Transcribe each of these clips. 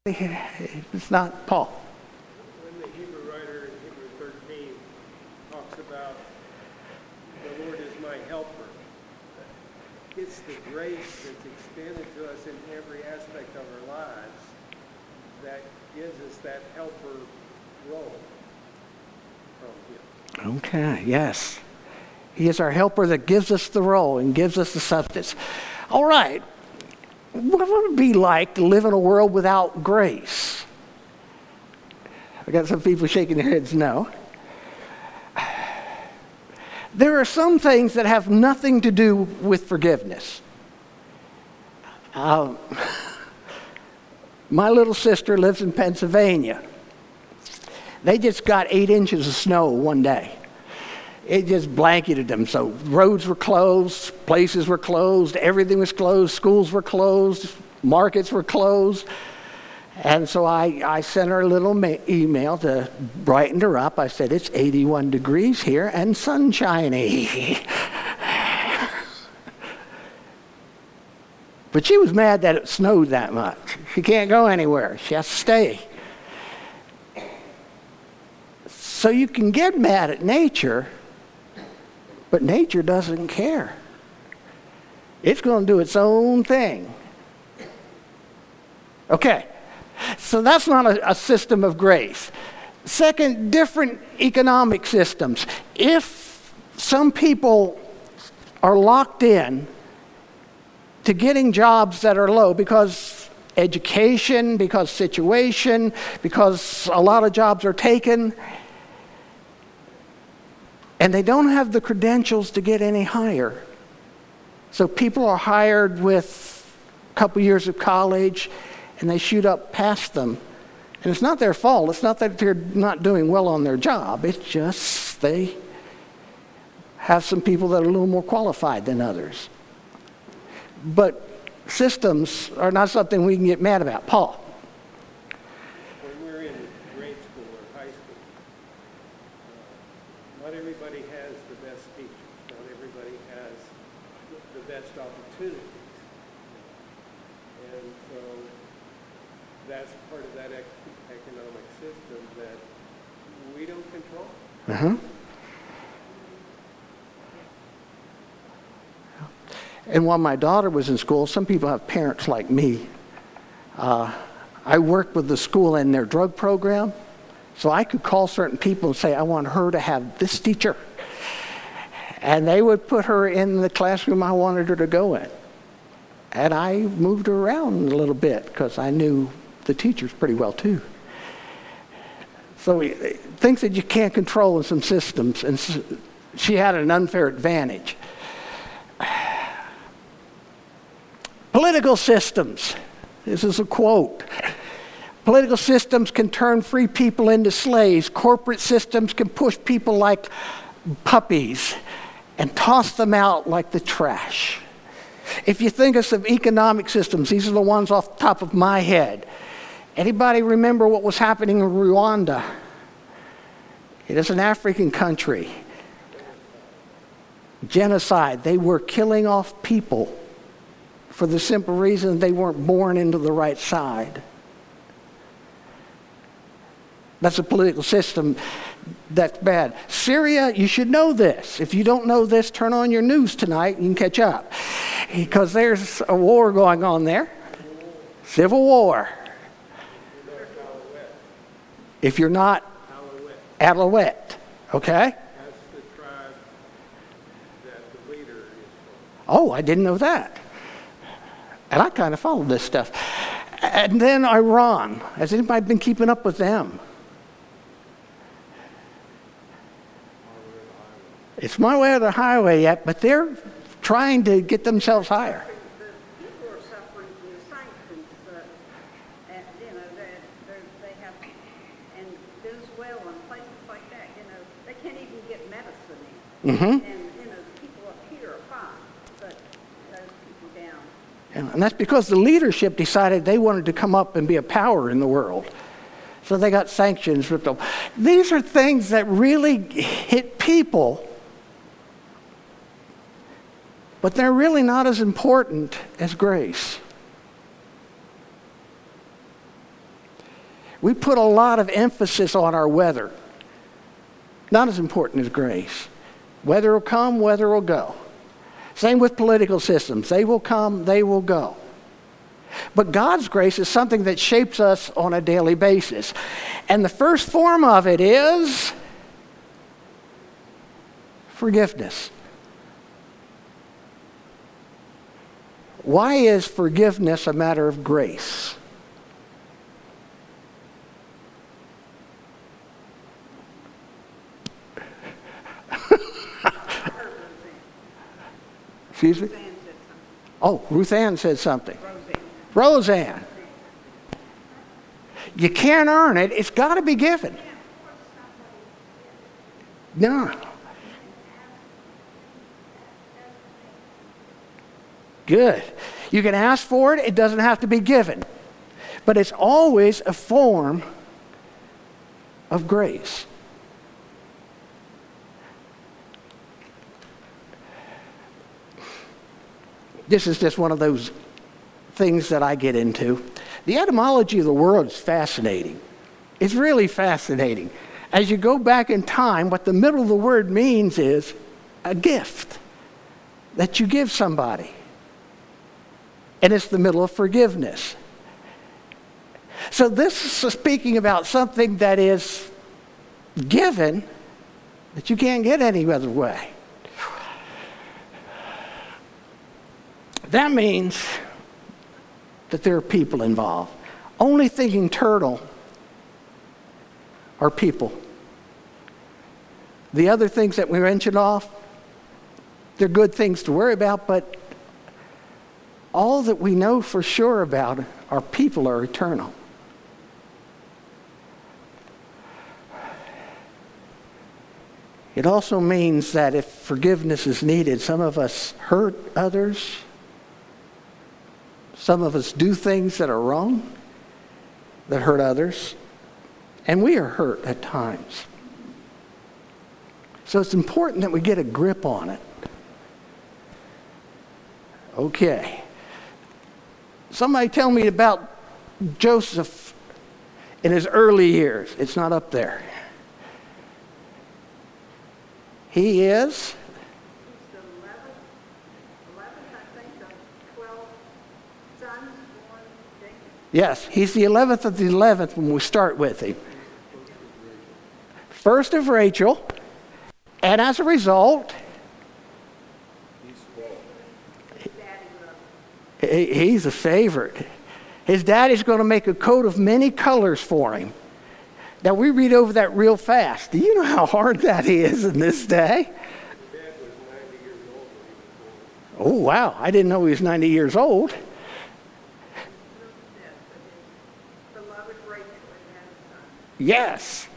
It's not Paul. When the Hebrew writer in Hebrew 13 talks about the Lord is my helper, it's the grace that's extended to us in every aspect of our lives that gives us that helper role from Him. Okay, yes. He is our helper that gives us the role and gives us the substance. All right. What would it be like to live in a world without grace? I got some people shaking their heads no. There are some things that have nothing to do with forgiveness. My little sister lives in Pennsylvania. They just got 8 inches of snow one day. It just blanketed them. So roads were closed, places were closed, everything was closed, schools were closed, markets were closed. And so I sent her a little email to brighten her up. I said, it's 81 degrees here and sunshiny. But she was mad that it snowed that much. She can't go anywhere. She has to stay. So you can get mad at nature, but nature doesn't care. It's going to do its own thing. Okay, so that's not a system of grace. Second, different economic systems. If some people are locked in to getting jobs that are low because education, because situation, because a lot of jobs are taken, and they don't have the credentials to get any higher. So people are hired with a couple years of college, and they shoot up past them. And it's not their fault. It's not that they're not doing well on their job. It's just they have some people that are a little more qualified than others. But systems are not something we can get mad about. Paul? When we're in grade school or high school, not everybody has the best teachers. Not everybody has the best opportunities. And so that's part of that economic system that we don't control. Uh-huh. And while my daughter was in school, some people have parents like me. I worked with the school in their drug program, so I could call certain people and say, I want her to have this teacher. And they would put her in the classroom I wanted her to go in. And I moved her around a little bit because I knew the teachers pretty well too. So things that you can't control in some systems, and she had an unfair advantage. Political systems. This is a quote. Political systems can turn free people into slaves. Corporate systems can push people like puppies and toss them out like the trash. If you think of some economic systems, these are the ones off the top of my head. Anybody remember what was happening in Rwanda? It is an African country. Genocide. They were killing off people for the simple reason they weren't born into the right side. That's a political system that's bad. Syria, you should know this. If you don't know this, turn on your news tonight and you can catch up. Because there's a war going on there. Civil war. If you're not Alouette, okay? That's the tribe that the leader is from. Oh, I didn't know that. And I kind of followed this stuff. And then Iran. Has anybody been keeping up with them? It's my way or the highway yet, but they're trying to get themselves higher. The people are suffering from the sanctions that, they have, and Venezuela and places like that, they can't even get medicine in. Mm-hmm. And, the people up here are fine, but those people down. And that's because the leadership decided they wanted to come up and be a power in the world. So they got sanctions ripped off. These are things that really hit people, but they're really not as important as grace. We put a lot of emphasis on our weather. Not as important as grace. Weather will come, weather will go. Same with political systems. They will come, they will go. But God's grace is something that shapes us on a daily basis. And the first form of it is forgiveness. Why is forgiveness a matter of grace? Excuse me? Oh, Ruth Ann said something. Roseanne. You can't earn it. It's got to be given. No. Good. You can ask for it. It doesn't have to be given. But it's always a form of grace. This is just one of those things that I get into. The etymology of the word is fascinating. It's really fascinating. As you go back in time, what the middle of the word means is a gift that you give somebody. And it's the middle of forgiveness. So this is speaking about something that is given that you can't get any other way. That means that there are people involved. Only thinking turtle are people. The other things that we mentioned off, they're good things to worry about, but all that we know for sure about our people are eternal. It also means that if forgiveness is needed, some of us hurt others. Some of us do things that are wrong, that hurt others, and we are hurt at times. So it's important that we get a grip on it. Okay. Somebody tell me about Joseph in his early years. It's not up there. He is? Yes, he's the 11th of the 11th when we start with him. First of Rachel, and as a result, he's a favorite. His daddy's going to make a coat of many colors for him. Now, we read over that real fast. Do you know how hard that is in this day? Oh, wow. I didn't know he was 90 years old. Yes.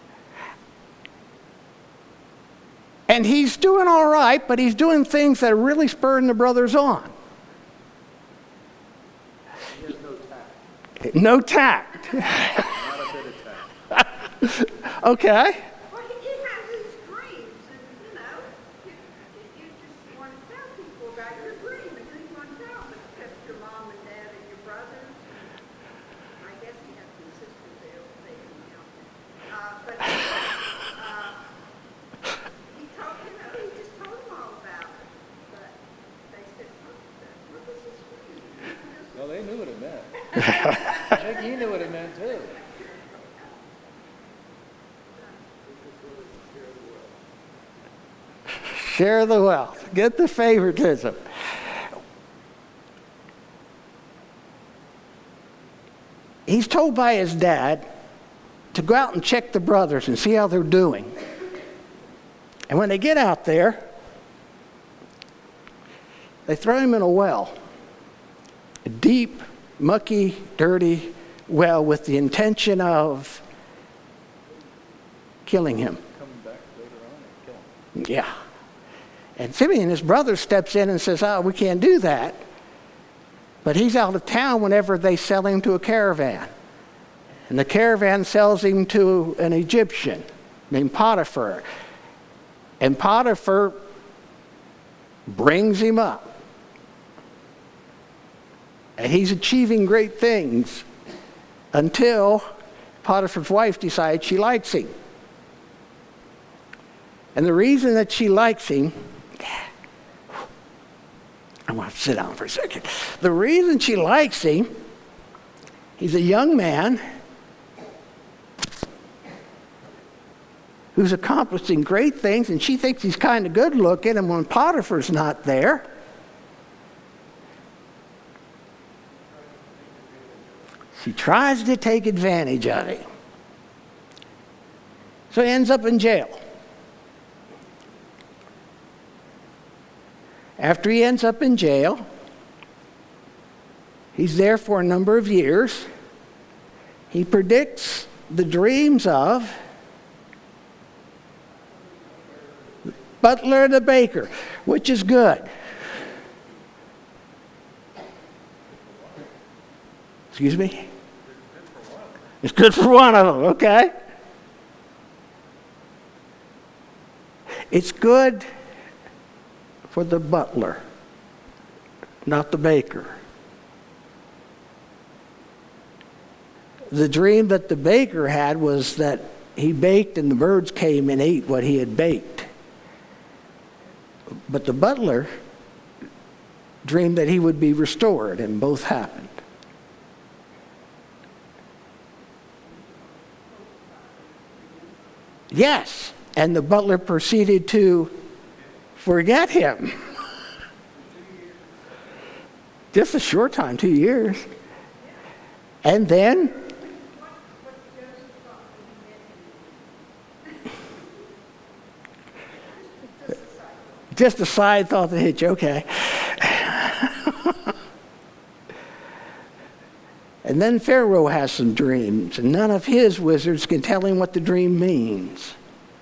And he's doing all right, but he's doing things that are really spurring the brothers on. He has no tact. No tact. Not a bit of tact. Okay. Well, he has these dreams, and you just want to tell people about your dream, and who you want to tell, but except your mom and dad and your brothers. I guess he has some sisters there, they can help him. But he just told them all about it. But they said, what was his dream? No, they knew what it meant. I think he knew what it meant too. Share the wealth. Get the favoritism. He's told by his dad to go out and check the brothers and see how they're doing. And when they get out there, they throw him in a well. A deep, mucky, dirty well with the intention of killing him. Coming back later on and kill him. Yeah. And Simeon, his brother, steps in and says, we can't do that. But he's out of town whenever they sell him to a caravan. And the caravan sells him to an Egyptian named Potiphar. And Potiphar brings him up. And he's achieving great things until Potiphar's wife decides she likes him. And the reason that she likes him, I want to sit down for a second. The reason she likes him, he's a young man who's accomplishing great things, and she thinks he's kind of good looking, and when Potiphar's not there, she tries to take advantage of him. So he ends up in jail. After he ends up in jail, he's there for a number of years. He predicts the dreams of the butler and the baker, which is good. Excuse me? It's good for one of them, okay? It's good for the butler, not the baker. The dream that the baker had was that he baked and the birds came and ate what he had baked. But the butler dreamed that he would be restored, and both happened. Yes, and the butler proceeded to forget him. Just a short time, 2 years. And then just a side thought that hit you, okay. And then Pharaoh has some dreams, and none of his wizards can tell him what the dream means.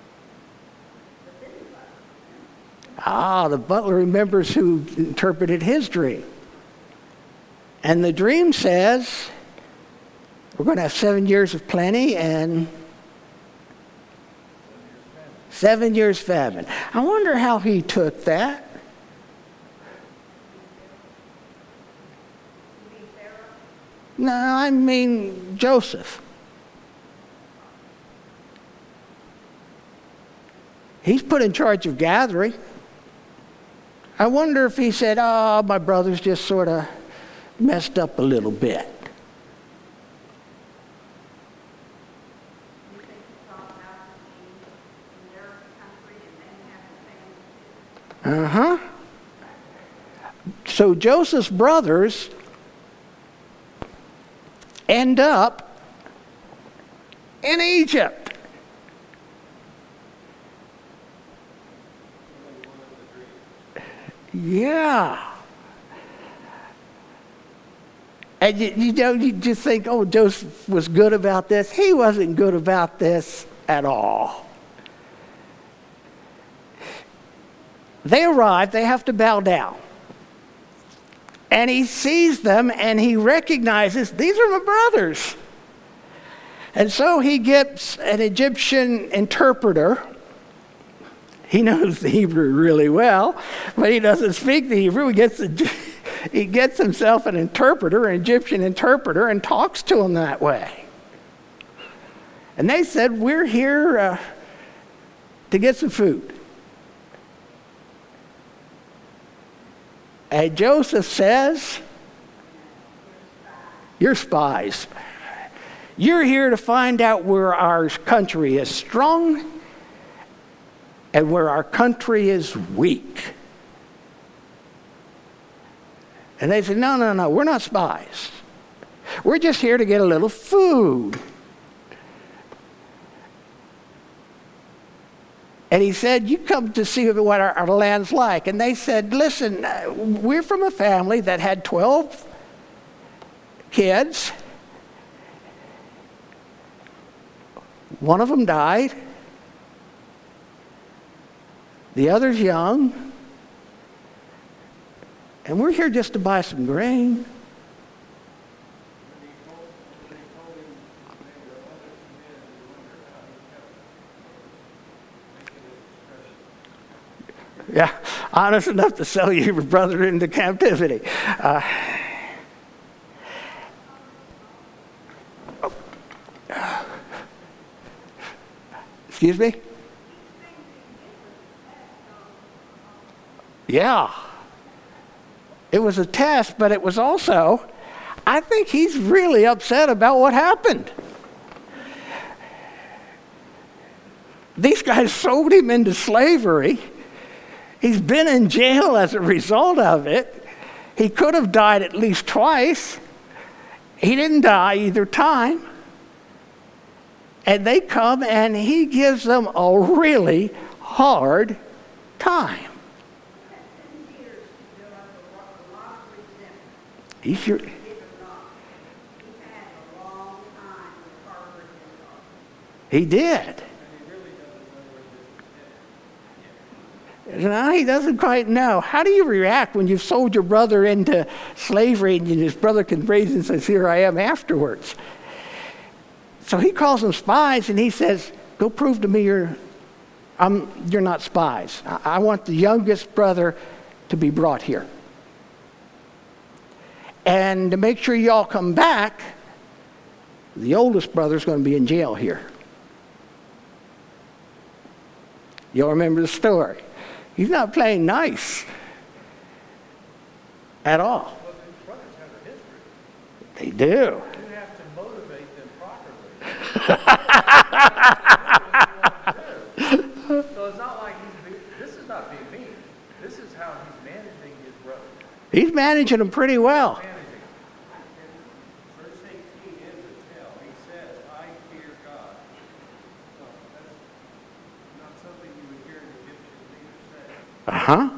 The butler remembers who interpreted his dream. And the dream says, we're going to have 7 years of plenty and 7 years famine. I wonder how he took that. No, I mean Joseph. He's put in charge of gathering. I wonder if he said, my brother's just sort of messed up a little bit. So Joseph's brothers end up in Egypt. Yeah. And you just think, Joseph was good about this. He wasn't good about this at all. They arrive, they have to bow down. And he sees them and he recognizes, these are my brothers. And so he gets an Egyptian interpreter. He knows the Hebrew really well, but he doesn't speak the Hebrew. He gets himself an interpreter, an Egyptian interpreter, and talks to him that way. And they said, we're here to get some food. And Joseph says, you're spies. You're here to find out where our country is strong and where our country is weak. And they said, no, we're not spies. We're just here to get a little food. And he said, you come to see what our land's like. And they said, listen, we're from a family that had 12 kids. One of them died. The other's young. And we're here just to buy some grain. Yeah, honest enough to sell your brother into captivity. Excuse me? Yeah. It was a test, but it was also, I think he's really upset about what happened. These guys sold him into slavery. He's been in jail as a result of it. He could have died at least twice. He didn't die either time. And they come and he gives them a really hard time. He's your, he did. No, he doesn't quite know. How do you react when you've sold your brother into slavery and his brother can raise and says, here I am afterwards? So he calls them spies and he says, go prove to me you're not spies. I want the youngest brother to be brought here. And to make sure y'all come back, the oldest brother's going to be in jail here. Y'all remember the story. He's not playing nice at all. But the brothers have a history. They do. You have to motivate them properly. So it's not like this is not being mean. This is how he's managing his brother. He's managing them pretty well. Managing. In verse 18 ends a tell. He says, I fear God. So that's not something you would hear an Egyptian leader say. Uh-huh.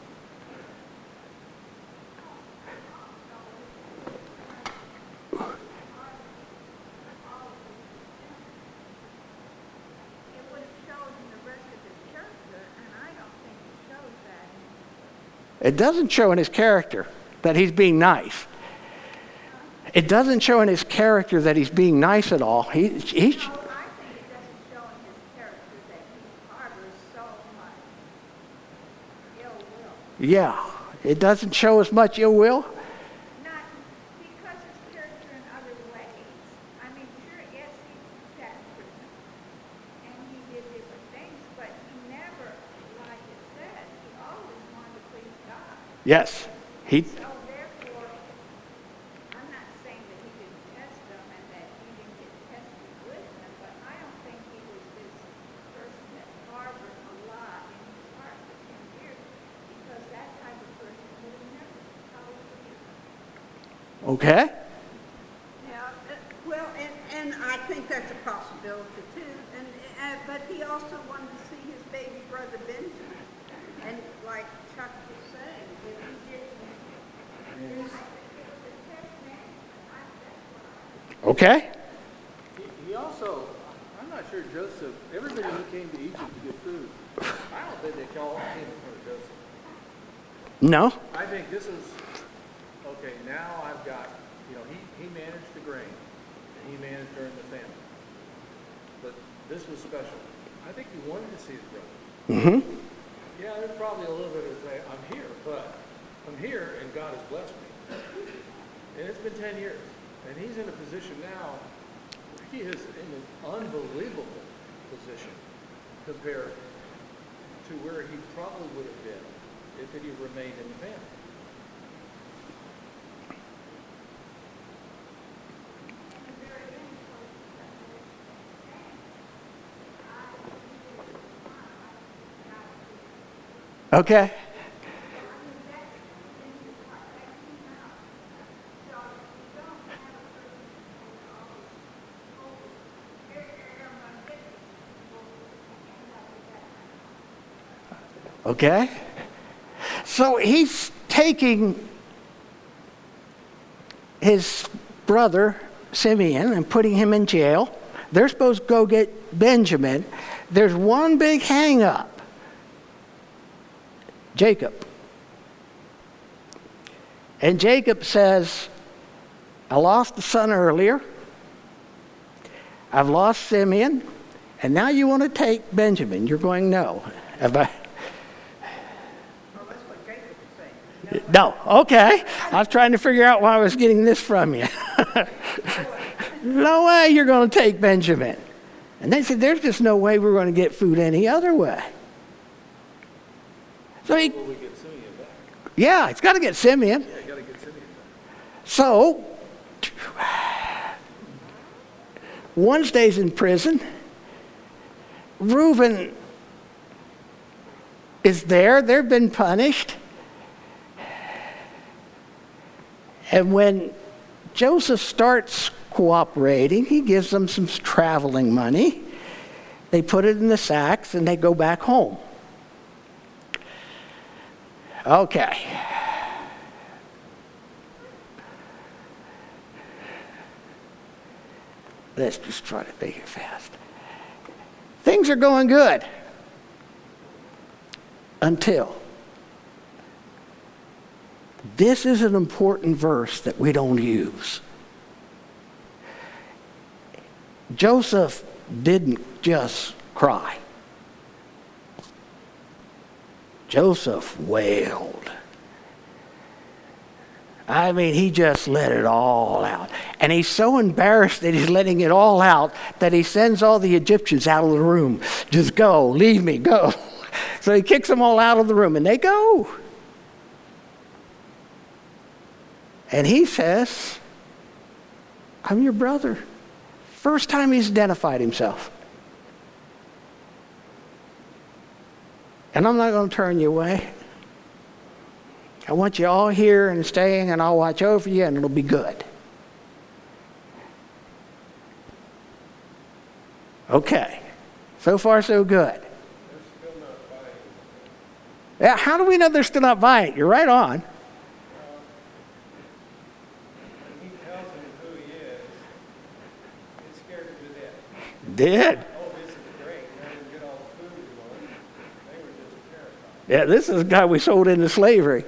It doesn't show in his character that he's being nice. It doesn't show in his character that he's being nice at all. I think it doesn't show in his character that he harbors so much ill will. Yeah, it doesn't show as much ill will. Not because his character in other ways. I mean, sure, yes, he sat in prison and he did different things, but he never, like it said, he always wanted to please God. Yes, he. So therefore, I'm not saying that he didn't test them and that he didn't get tested with them, but I don't think he was this person that harbored a lot in his heart for 10 years, because that type of person would have never tolerated it. Okay. Yeah, well, and I think that's a possibility too. But he also wanted to see his baby brother Benjamin, and like Chuck was saying, if he didn't, Okay. He also, I'm not sure Joseph, everybody who came to Egypt to get food, I don't think they all came in front of Joseph. No. I think this is, okay, now I've got, he managed the grain, and he managed during the famine. But this was special. I think he wanted to see his brother. Mm-hmm. Yeah, there's probably a little bit of say, I'm here, but I'm here and God has blessed me. And it's been 10 years. And he's in a position now, he is in an unbelievable position compared to where he probably would have been if he had remained in the family. Okay. Okay. So he's taking his brother Simeon and putting him in jail. They're supposed to go get Benjamin. There's one big hang up. Jacob. And Jacob says, I lost a son earlier. I've lost Simeon. And now you want to take Benjamin. You're going, no. Have I? well, that's what Jacob was saying. No. Okay. I was trying to figure out why I was getting this from you. No way you're going to take Benjamin. And they said, there's just no way we're going to get food any other way. So he, Will we get Simeon back? yeah, it's got to get Simeon. Yeah, got to get Simeon back. So, one stays in prison. Reuben is there. They've been punished. And when Joseph starts cooperating, he gives them some traveling money. They put it in the sacks and they go back home. Okay. Let's just try to make it fast. Things are going good until this is an important verse that we don't use. Joseph didn't just cry. Joseph wailed. I mean, he just let it all out. And he's so embarrassed that he's letting it all out that he sends all the Egyptians out of the room. Just go, leave me, go. So he kicks them all out of the room and they go. And he says, I'm your brother. First time he's identified himself. And I'm not going to turn you away. I want you all here and staying, and I'll watch over you, and it'll be good. Okay. So far, so good. They're still not buying. Yeah, how do we know they're still not buying it? You're right on. When he tells them who he is, it scared them to death. Did. Oh, this is great. Now we get all the food we want. They were just terrified. Yeah, this is a guy we sold into slavery.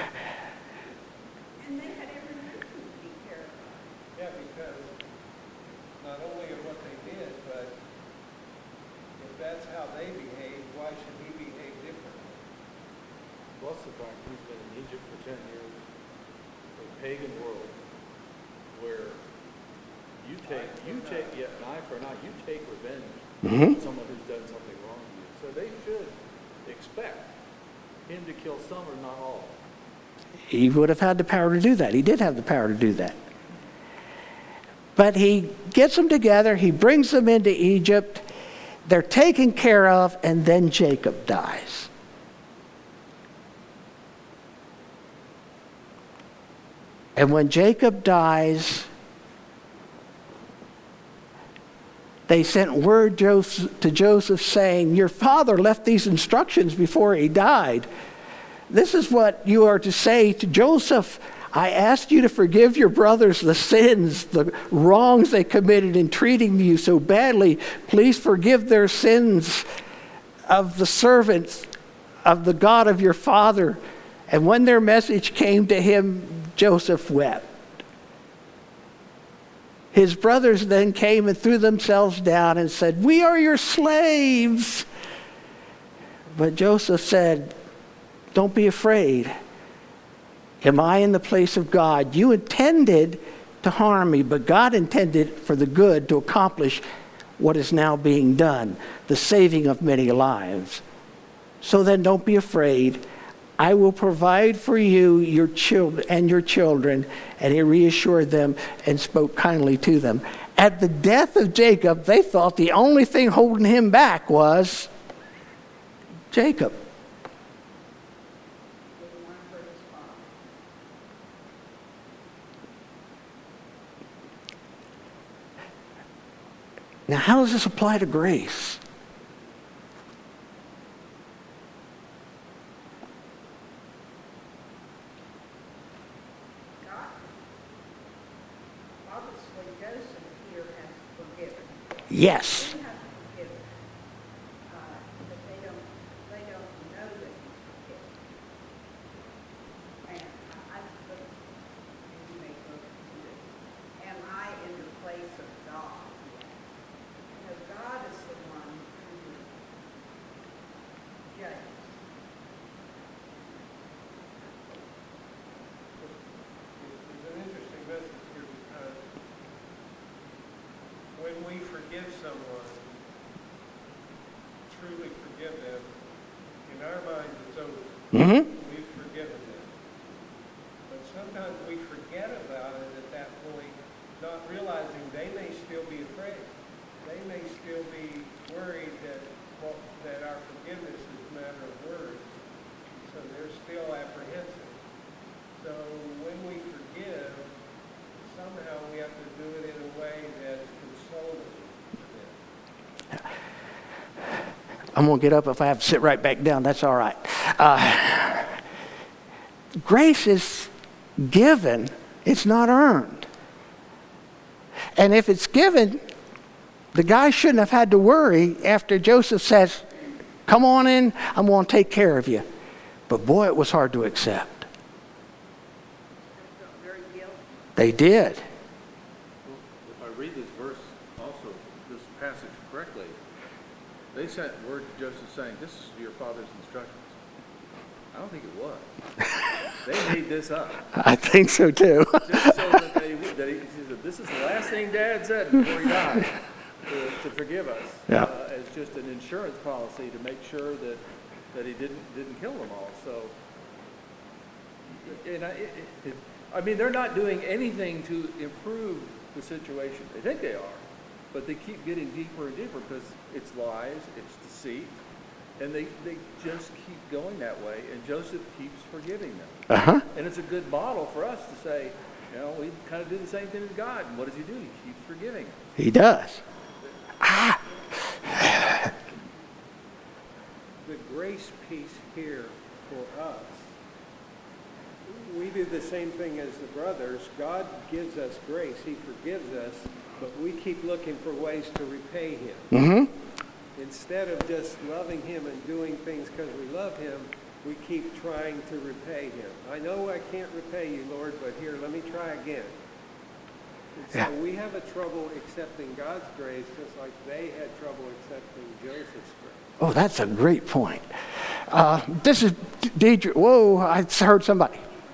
And they had every reason to be terrified. Yeah, because not only of what they did, but if that's how they behave, why should he behave differently? Plus the fact he's been in Egypt for 10 years, a pagan world, where you take an eye for an eye, you take revenge on someone who's done something wrong to you. So they should expect him to kill some or not all. He would have had the power to do that. He did have the power to do that. But he gets them together. He brings them into Egypt. They're taken care of, and then Jacob dies. And when Jacob dies, they sent word to Joseph saying, your father left these instructions before he died. This is what you are to say to Joseph. I asked you to forgive your brothers the sins, the wrongs they committed in treating you so badly. Please forgive their sins of the servants of the God of your father. And when their message came to him, Joseph wept. His brothers then came and threw themselves down and said, we are your slaves. But Joseph said, don't be afraid. Am I in the place of God? You intended to harm me, but God intended for the good to accomplish what is now being done, the saving of many lives. So then don't be afraid. I will provide for you your children and your children. And he reassured them and spoke kindly to them. At the death of Jacob, they thought the only thing holding him back was Jacob. Now, how does this apply to grace? Obviously, Joseph here has forgiven. Yes. They have forgiven. But they don't know that he's forgiven. And I think, and you may go to it, am I in the place of God? You know, God is the one who judges. It's an interesting message here because we forgive someone, truly forgive them, in our minds it's over. Mm-hmm. We've forgiven them. But sometimes we forget about it at that point, not realizing they may still be afraid. They may still be worried that our forgiveness is a matter of words. So they're still apprehensive. So when we forgive, somehow we have to do it in a way that's consoling for them. I'm going to get up if I have to sit right back down. That's all right. Grace is given. It's not earned. And if it's given, the guy shouldn't have had to worry after Joseph says, come on in, I'm going to take care of you. But boy, it was hard to accept. They did. If I read this verse also, this passage correctly, they sent word to Joseph saying, this is your father's instructions. I don't think it was. They made this up. I think so too. Just so that he said, this is the last thing Dad said before he died, to forgive us. Yeah. As just an insurance policy to make sure that he didn't kill them all. So, and I mean, they're not doing anything to improve the situation. They think they are, but they keep getting deeper and deeper because it's lies, it's deceit, and they just keep going that way, and Joseph keeps forgiving them. Uh-huh. And it's a good model for us to say, we kind of do the same thing with God, and what does he do? He keeps forgiving us. He does. The grace piece here for us, we do the same thing as the brothers. God gives us grace. He forgives us, but we keep looking for ways to repay him. Mm-hmm. Instead of just loving him and doing things because we love him, we keep trying to repay him. I know I can't repay you, Lord, but here, let me try again. And so Yeah. we have a trouble accepting God's grace just like they had trouble accepting Joseph's grace. Oh, that's a great point. This is Deidre. Whoa, I heard somebody.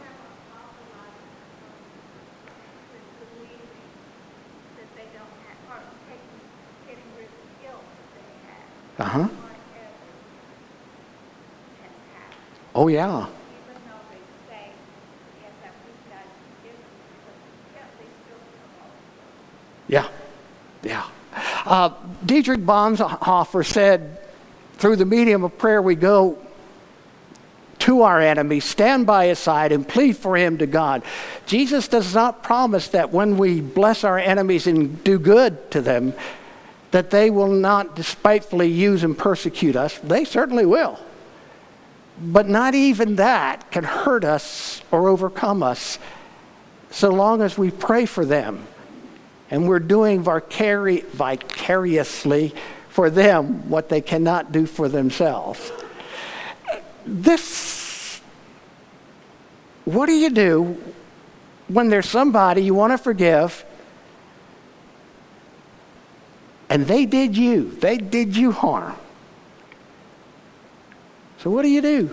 Uh-huh. Oh, yeah. Yeah. Yeah. Dietrich Bonhoeffer said, through the medium of prayer, we go to our enemy, stand by his side, and plead for him to God. Jesus does not promise that when we bless our enemies and do good to them, that they will not despitefully use and persecute us. They certainly will. But not even that can hurt us or overcome us so long as we pray for them. And we're doing vicariously for them what they cannot do for themselves. What do you do when there's somebody you want to forgive and they did you harm? So what do you do?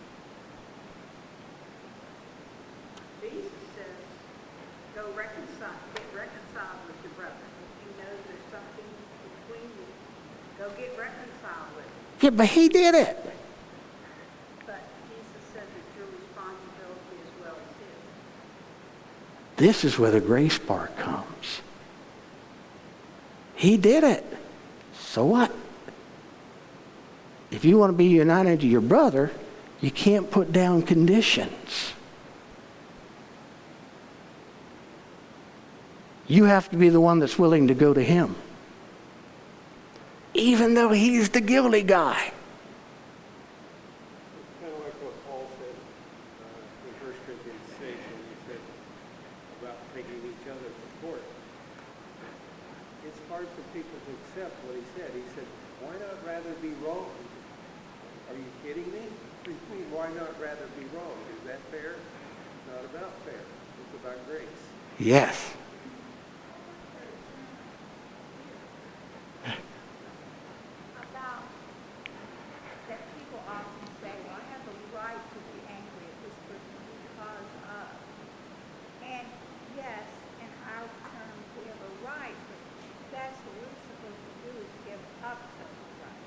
Jesus says, go get reconciled with your brother. If you know there's something between you, go get reconciled with him. Yeah, but he did it. But Jesus said it's your responsibility as well as his. This is where the grace part comes. He did it. So what? If you want to be united to your brother, you can't put down conditions. You have to be the one that's willing to go to him, even though he's the guilty guy. It's kind of like what Paul said in 1 Corinthians 6 when he said about taking each other to court. It's hard for people to accept what he said. He said, why not rather be wrong? Are you kidding me? Why not rather be wrong? Is that fair? It's not about fair. It's about grace. Yes. About that people often say, well, I have the right to be angry at this person because of. And yes, in our terms, we have a right, but that's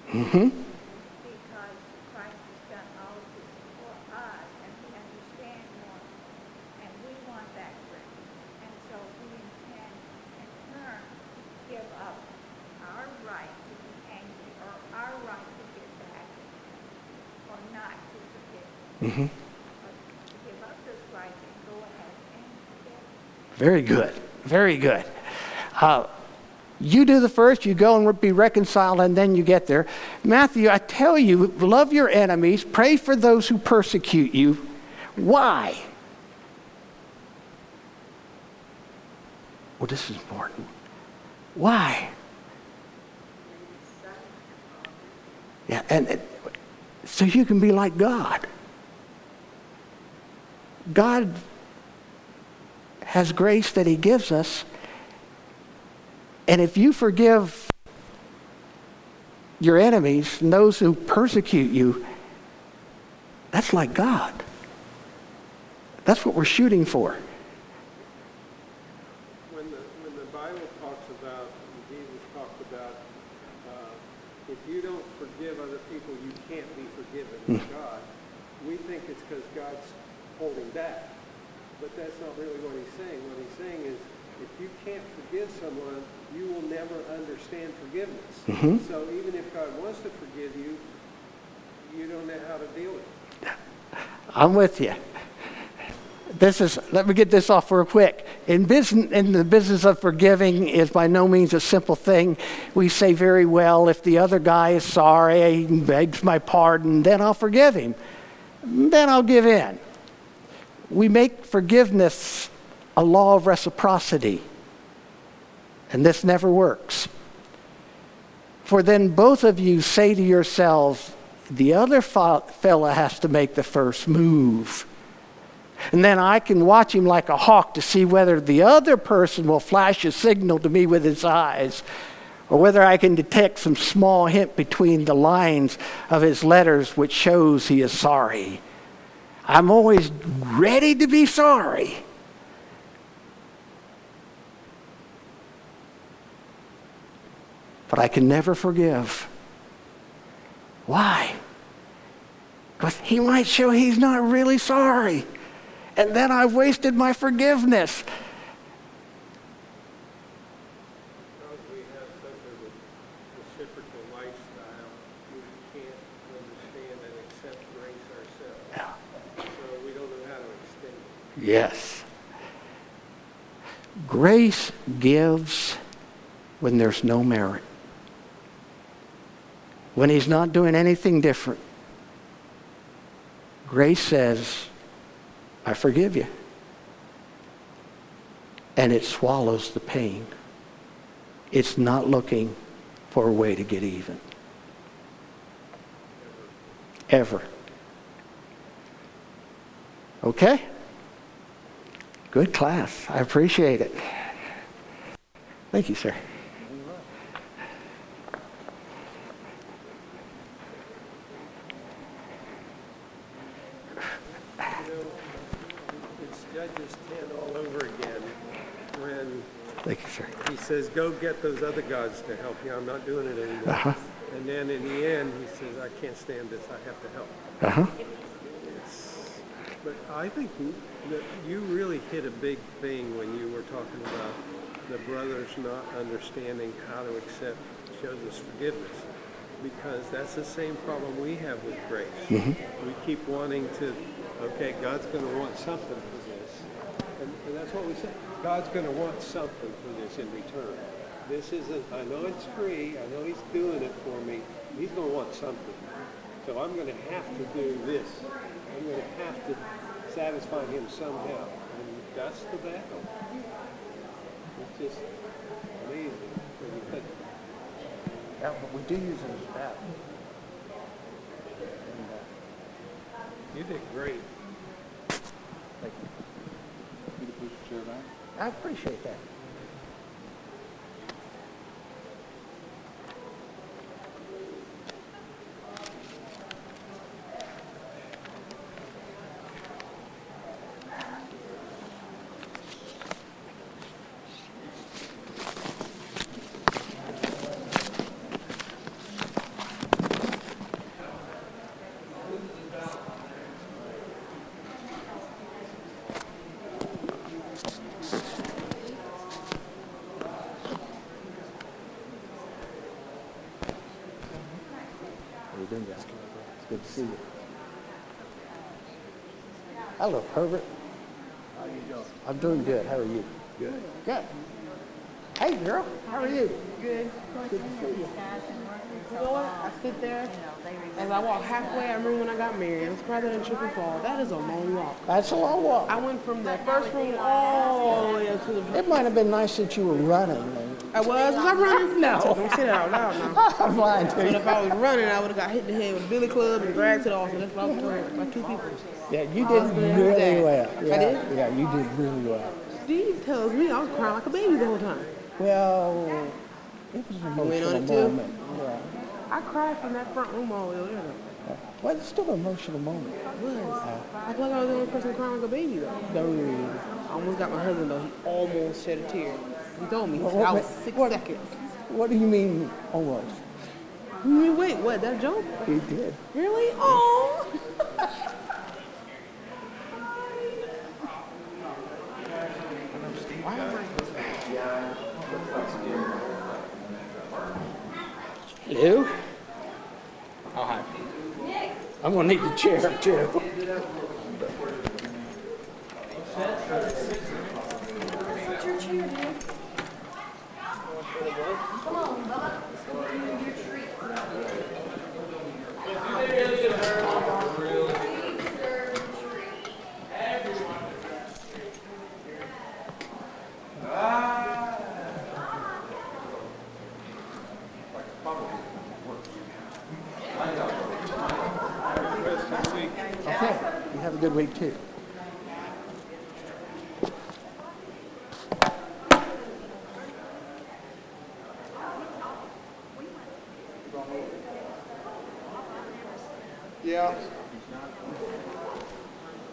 Because Christ has done all of this for us, and we understand more, and we want that grace. And so we intend, in turn, to give up our right to be angry, or our right to get back, or not to forgive. But to give up this right and go ahead and forgive. Very good. Very good. You do the first, you go and be reconciled, and then you get there. Matthew, I tell you, love your enemies, pray for those who persecute you. Why? Well, this is important. Why? Yeah, and so you can be like God. God has grace that he gives us. And if you forgive your enemies and those who persecute you, that's like God. That's what we're shooting for. When the Bible talks about, and Jesus talked about, if you don't forgive other people, you can't be forgiven by God. We think it's because God's holding back. But that's not really what he's saying. What he's saying is, if you can't forgive someone, you will never understand forgiveness. So even if God wants to forgive you, you don't know how to deal with it. I'm with you. Let me get this off real quick. In the business of forgiving is by no means a simple thing. We say very well, if the other guy is sorry, he begs my pardon, then I'll forgive him. Then I'll give in. We make forgiveness a law of reciprocity. And this never works. For then both of you say to yourselves, the other fella has to make the first move. And then I can watch him like a hawk to see whether the other person will flash a signal to me with his eyes, or whether I can detect some small hint between the lines of his letters which shows he is sorry. I'm always ready to be sorry. But I can never forgive. Why? Because he might show he's not really sorry. And then I've wasted my forgiveness. Because we have such a reciprocal lifestyle, we can't understand and accept grace ourselves. So we don't know how to extend it. Yes. Grace gives when there's no merit. When he's not doing anything different. Grace says, I forgive you. And it swallows the pain. It's not looking for a way to get even. Ever. Okay? Good class. I appreciate it. Thank you, sir. It's Judges 10 all over again when Thank you, sir. he says, go get those other gods to help you. I'm not doing it anymore. And then in the end, he says, I can't stand this. I have to help. But I think that you really hit a big thing when you were talking about the brothers not understanding how to accept shows us forgiveness. Because that's the same problem we have with grace. We keep wanting to, okay, God's going to want something for this. And that's what we say. God's going to want something for this in return. This isn't, I know it's free. I know he's doing it for me. He's going to want something. So I'm going to have to do this. I'm going to have to satisfy him somehow. And that's the battle. It's just amazing when you think. Yeah, but we do use it as a battle. You did great. Thank you. I appreciate that. doing, guys? It's good to see you. Hello, Herbert. How you doing? I'm doing good. How are you? Good. Good. Hey, girl. How are you? Good. Good to see you. You know what? I sit there, as I walk halfway, I remember when I got married. I was probably in Triple Fall. That is a long walk. That's a long walk. I went from the first room all the way up to the... It might have been nice that you were running. I was running? No. Don't say that out loud now. I'm lying to But you. if I was running, I would have got hit in the head with a billy club and dragged to the office. That's what I was doing by two people. Yeah, you did Husband and really dad. well. I Yeah, did? Yeah, you did really well. Steve tells me I was crying like a baby the whole time. Well, it was an went on emotional it too? moment. Yeah. I cried from that front room all the way over there. Though. Well, it's still an emotional moment. It was. I feel like I was the only person crying like a baby though. No. I almost got my husband though. He almost shed a tear. He told me. He said, What- I was what- 6 what- seconds. What do you mean almost? You mean, wait, what? That joke? He did. Really? Oh. Hello? Oh, hi. I'm going to need the chair, too. Come on, Bubba. Let's go get your treat. Okay. You have a good week, too.